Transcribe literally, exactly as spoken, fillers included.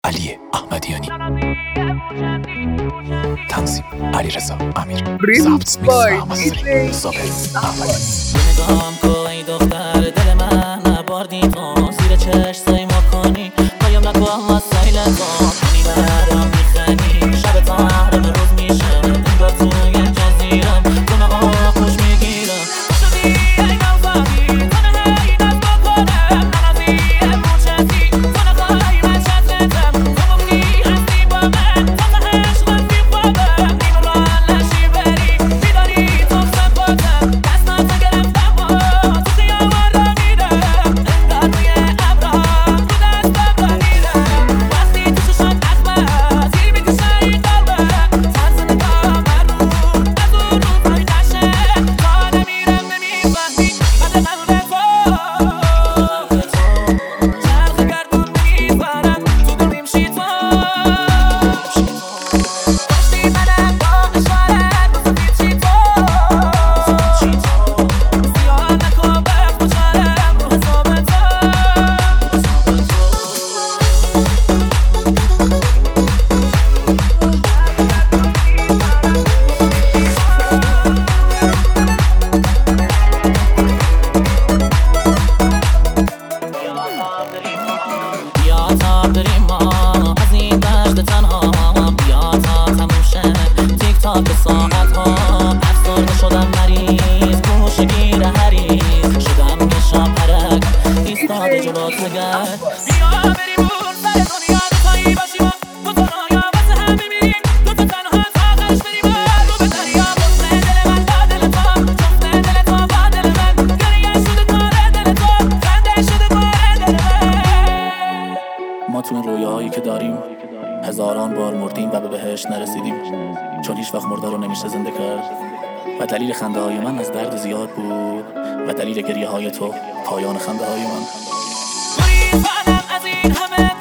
علی احمدیانی، تنظیم علیرضا امیر، ضبط میکس و مسترینگ صابر احمدی. نگاهم کو ای دختر دل من نبردی تو زیر چشم ما کنی قایم نکن وسایل تو کنی برام میخنی شب تحرم روز میشه انگار توی جزیرم تو من آخوش میگیرم شدی ای نوزادی تنه هی دست بکنم ننازی موچتی تو نخواهی من شطرتم تو ممنی هستی با من تو تهش رفتی خوابم نیمه را نشی بری بیداری تو سپاتم دستم نگرفتم با تو خیابان را میرم انگار توی ابرها رو دستم را میرم وقتی تو ششم اخمه زیر میکشه این قلبه طرز نگاه من رو از اون روزهای قشنگ تا نمیرم نمیفهمی قد قلب تو چرخ گردون میبرم تو دور میمشی تو داشتی منم با اشارت بسفید چی تو زیاد نکن وقت مجرم رو حساب تو بیا تا بریم ما از این دشت تنها بیا تا تموم شه تیک تاک ساعت ها افسرده شدم مریض گوشه گیر حریص شدم یه شاپرک ایستاده جلوت نگرد بیا بریم اون سر دنیا دوتایی باشیم دو تا رایا واسه هم میمیریم دو تا تنها تا آخرش بریم رو به دریا حسن دل من با دل تو جفت دل تو با دل من گریه شده کار دل تو خنده شده بار دل من ما تو این رویاهایی که داریم هزاران بار مردیم و به بهشت نرسیدیم چون هیچ وقت مرده رو نمیشه زنده کرد و دلیل خنده های من از درد زیاد بود و دلیل گریه های تو پایان خنده های من. گریز از این همه